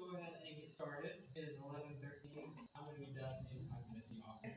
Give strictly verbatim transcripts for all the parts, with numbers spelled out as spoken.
go ahead and get started. It is eleven thirteen. I'm going to be done in five minutes. You awesome.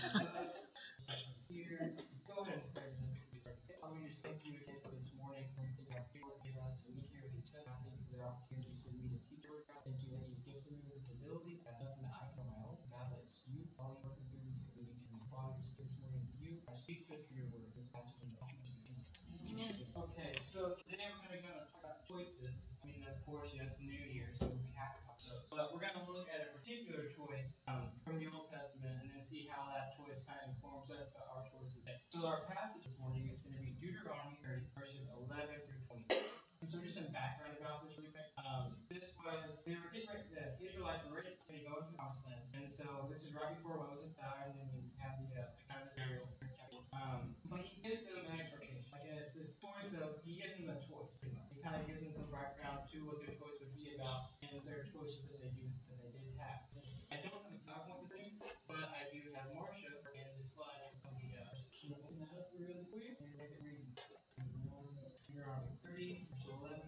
Here, go ahead and pray. Father, we just thank you again for this morning. We thank you for the give us to meet here with each other. I thank you for the opportunity to meet a teacher. God, thank you that you've given me this ability. That's nothing that I can on my own. God, that it's you. All you working through me. And Father, just this morning to you. I speak to us through your word. This passage in the Amen. Okay, so today we're going to go talk about choices. I mean, of course, yes, New Year, so we have to talk those. But we're going to look at a particular choice um, from the Old Testament and then see how that choice kind of informs us about our choices. So our passage this morning is going to be Deuteronomy thirty, verses eleven through twenty. And so just some background about this really quick. Um, this was, they were getting ready, the Israelites were ready to go into the promised land. And so this is right before Moses died, and then we have the uh, kind of his burial. Um, but he gives them an exhortation. Like it's this choice of, he gives them a choice, pretty much. He kind of gives them some background to what their choice would be about and their choices that they do, that they did have. I don't have a PowerPoint this thing, but I do have Marsha and the slide with some of the uh, open that up really quick and make it read. Deuteronomy thirty, verse eleven.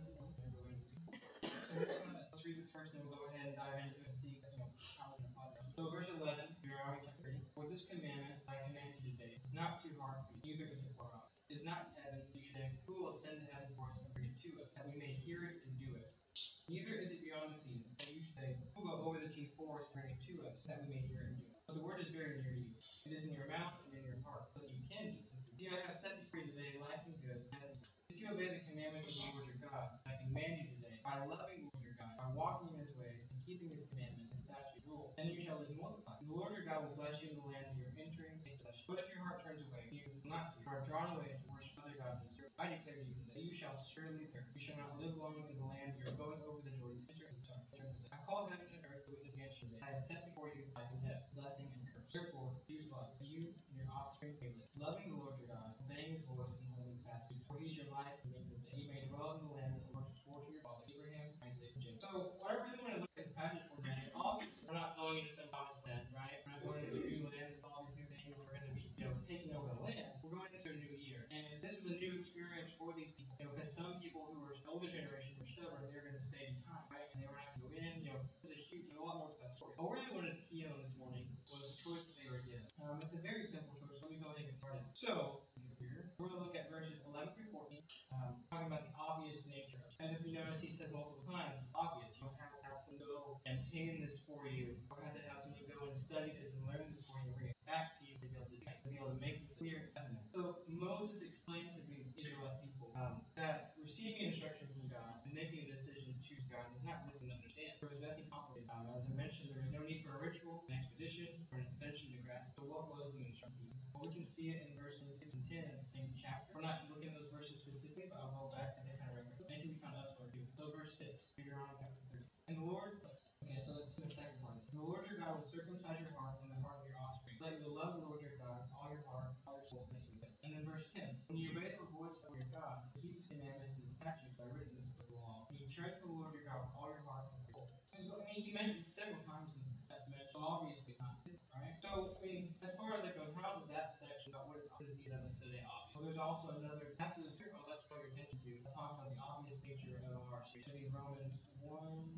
So we're just gonna, let's read this first, and then we'll go ahead and dive into it and see you know, how we're going to apply it. So verse eleven, Deuteronomy thirty. For this commandment I command you today is not too hard for you, neither is it far off. It is not in heaven, you should think, who will ascend to heaven for us and bring it to us, that we may hear it and do it. Neither is it beyond the season, that you should say, who will go over the sea for us and bring it to us, that we may hear it and do it. But the word is very near you. It is in your mouth and in your heart, so that you can do it. See, I have set before you today life and good, and if you obey the commandments of the Lord your God, I command you today, by loving the Lord your God, by walking in his ways, and keeping his commandments and statutes, rules, then you shall live and multiply. The Lord your God will bless you in the land that you are entering into possession. But if your heart turns away, you will not do, or are drawn away to worship other gods and serve, I declare to you that you shall surely perish. You shall not live long in the land you are going over the Jordan to enter into possession. I call heaven and earth to witness against you today. I have set before you life and death, blessing and curse. Therefore, choose life, that you and your offspring may live, loving the Lord your God, obeying his voice and holding fast. For he is your life and making that you may dwell in the land that the Lord swore to your father Abraham, Isaac, and Jacob. So, what I really want to look at this passage for tonight, obviously, we're not going into some promised land, right? We're not going into a new land with all these new things. We're going to be, you know, taking over the land. We're going into a new year, and this was a new experience for these people. You know, because some people who were older generation were stubborn, they're going to stay behind, right? And they were not going to go in. You know, there's a huge, a lot more to that story. But what I really wanted to key on this morning was the choice that they were given. Um, it's a very simple choice. Let me go ahead and get started. So, here, we're going to look at verses eleven through fourteen, um, talking about the obvious nature of it. And if you notice, he said multiple times, obvious. You don't have to have someone go and obtain this for you. You don't have to have someone go and study this and learn this for you and bring it back to you to be able to, to, be able to make this clear. So Moses explained to the Israelite people um, that receiving instruction from God and making a decision to choose God is not really to understand. There was nothing complicated. Um, as I mentioned, there was no need for a ritual, an expedition, or an ascension to grasp. So what was the instruction? Well, we can see it in verses six and ten in the same chapter. We're not looking at those verses specifically, but I'll go back as I kind of remember. They can be kind of elsewhere too. So verse six, Deuteronomy chapter thirty. And the Lord, okay, so let's do the second part. And the Lord your God will circumcise your heart and the heart of your offspring, so that you will love the Lord your God with all your heart, all your soul, and that you will. And then verse ten. When you obey the voice of your God, keep his commandments and the statutes that are written in this book of the law, and you turn to the Lord your God with all your heart and your soul. Because, I mean, he mentioned it several times in that's mentioned, so obviously not. Right? So, I mean, as far as it goes, how does that section about what is obvious not necessarily obvious? Well, there's also another passage of scripture I'd like to draw your attention to. I talk about the obvious nature of our spirit. In Romans one.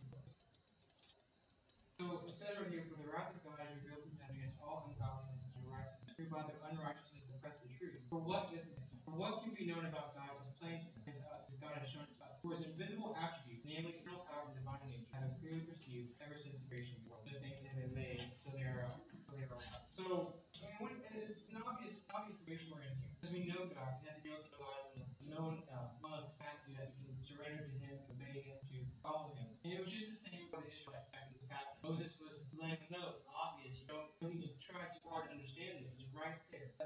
So it says right here, for the wrath of God is revealed from heaven against all ungodliness and unrighteousness, who by their unrighteousness suppress the truth. For what is for what can be known about God is plain to us, as God has shown to us. For his invisible attribute, namely eternal power and divine nature, have been clearly perceived ever since the creation of the world. The things that have been made, so they are so they are out. So I mean, when, it's an obvious obvious situation we're in here. Because we know God, we have to be able to know God in a known uh, amount of capacity that we can surrender to him, to obey him, to follow him. And it was just the same for the Israelites back in this passage. Moses was letting them know it's obvious. You don't, you don't need to try so hard to understand this. It's right there.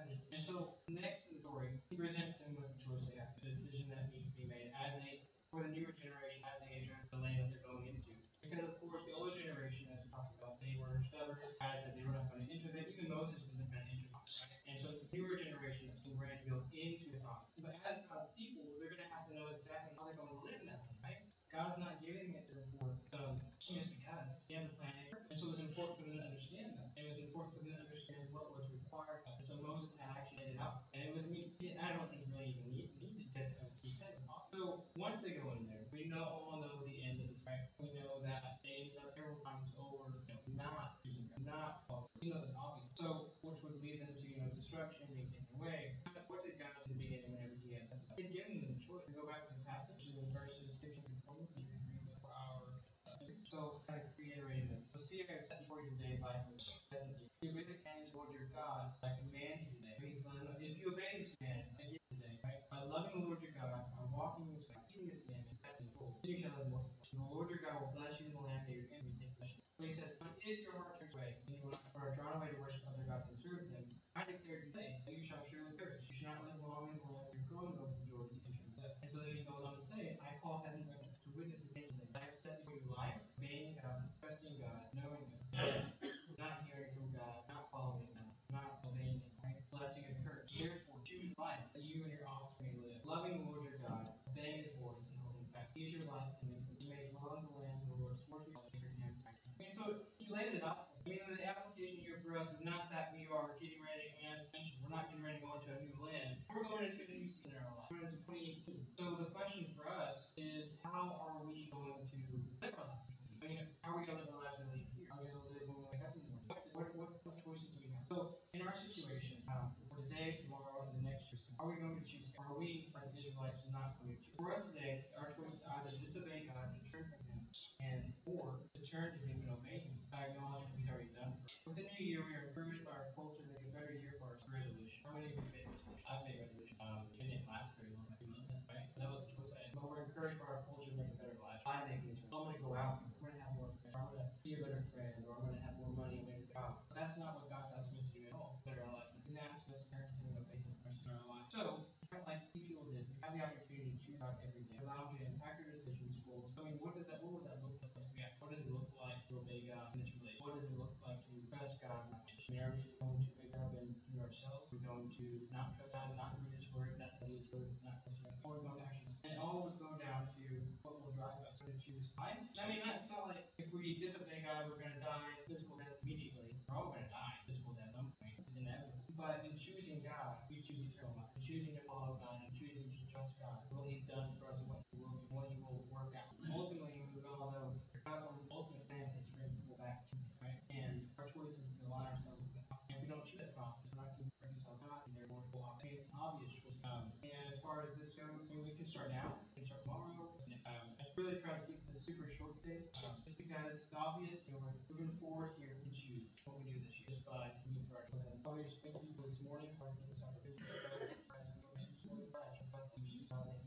God will bless you in the land that you're in, you take possession. But he says, but if your heart turns away, and you will- or are drawn away to worship other gods and serve them, I declare you say, that you shall surely perish. You shall not live long in the land you're going over the Jordan to enter the And so then he goes on to say, I call heaven and earth to witness against them. I have set before you life, obeying God, trusting God, knowing God, not hearing from God, not following God, not obeying Him, right? Blessing and curse. Therefore, choose life, that you and your offspring may live, loving the Lord your God, obeying His voice and holding fast. He is your life, and you may dwell in the land the Lord swore to Abraham. I mean, so he lays it out. I mean, the application here for us is not that we are getting ready, I mean, as mentioned, we're not getting ready to go into a new land. We're going into a new season in our life. We're going into twenty eighteen. So the question for us is, how are we going to live our lives? I mean, how are we going to live our lives when we leave here? How are we going to live when we wake up in the morning? What, what, what, what choices do we have? So, in our situation, um, for today, tomorrow, and the next year, are we going to choose? Are we, like the Israelites, not going to choose? For us today, our choice is either disobey God and turn from Him, and or to turn to Him and obey Him by acknowledging what He's already done for us. With the new year, we are encouraged by our culture to make a better year for our resolution. How many of you made resolutions? I've made resolutions. Um, it didn't last very long, a few months, right? That was a choice I had. But we're encouraged by our culture to make a better life. I make these. I'm going to go out. I'm going to have more friends. I'm going to be a better friend, or I'm going to have more money and make a job. But that's not what God's asking us to do at all. Better our lives. He's asking us to turn to Him and obey Him the rest of our life. So, like these people did, you have the opportunity to choose God every day. It allows you to impact your decisions, goals. So, I mean, what does that? What would that look like? We ask, what does it look like to obey God in this relationship? What does it look like to trust God? I mean, are we going to wake up and do ourselves? We're going to not trust God, not read His Word, not study His Word, not trust Him. Or we're going to actually, and all would go down to what will drive us. We're going to choose life. I mean, it's not like if we disobey God, we're going to die physical death immediately. We're all going to die physical death at some point. It's inevitable. But in choosing God, we choose eternal life. In choosing to follow God and choosing to trust God, what He's done for us and what He will, what He will work out. Ultimately, we all know God's ultimate plan is to bring people back to Him, right? And our choice is to align ourselves with God. And if we don't choose that process, we're not going to bring ourselves God, and therefore we'll have an obvious choice. Um, and as far as this goes, I mean, we can start now, we can start tomorrow. Um, I really try to keep this super short today, um, just because it's obvious, you know, we're moving forward here, we can choose what we do this year just by moving through our day. Father, just thank you for this morning, for this opportunity.